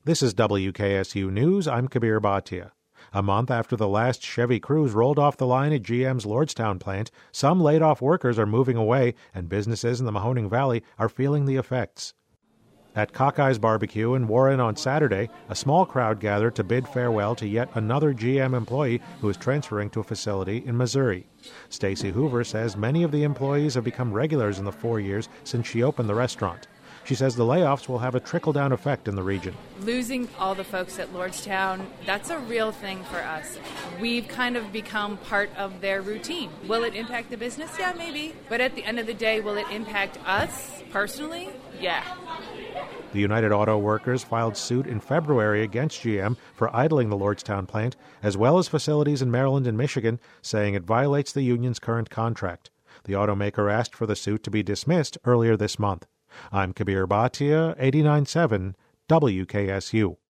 This is WKSU News. I'm Kabir Bhatia. A month after the last Chevy Cruze rolled off the line at GM's Lordstown plant, some laid-off workers are moving away, and businesses in the Mahoning Valley are feeling the effects. At Cockey's Barbecue in Warren on Saturday, a small crowd gathered to bid farewell to yet another GM employee who is transferring to a facility in Missouri. Stacy Hoover says many of the employees have become regulars in the 4 years since she opened the restaurant. She says the layoffs will have a trickle-down effect in the region. Losing all the folks at Lordstown, that's a real thing for us. We've kind of become part of their routine. Will it impact the business? Yeah, maybe. But at the end of the day, will it impact us personally? Yeah. The United Auto Workers filed suit in February against GM for idling the Lordstown plant, as well as facilities in Maryland and Michigan, saying it violates the union's current contract. The automaker asked for the suit to be dismissed earlier this month. I'm Kabir Bhatia, 89.7 WKSU.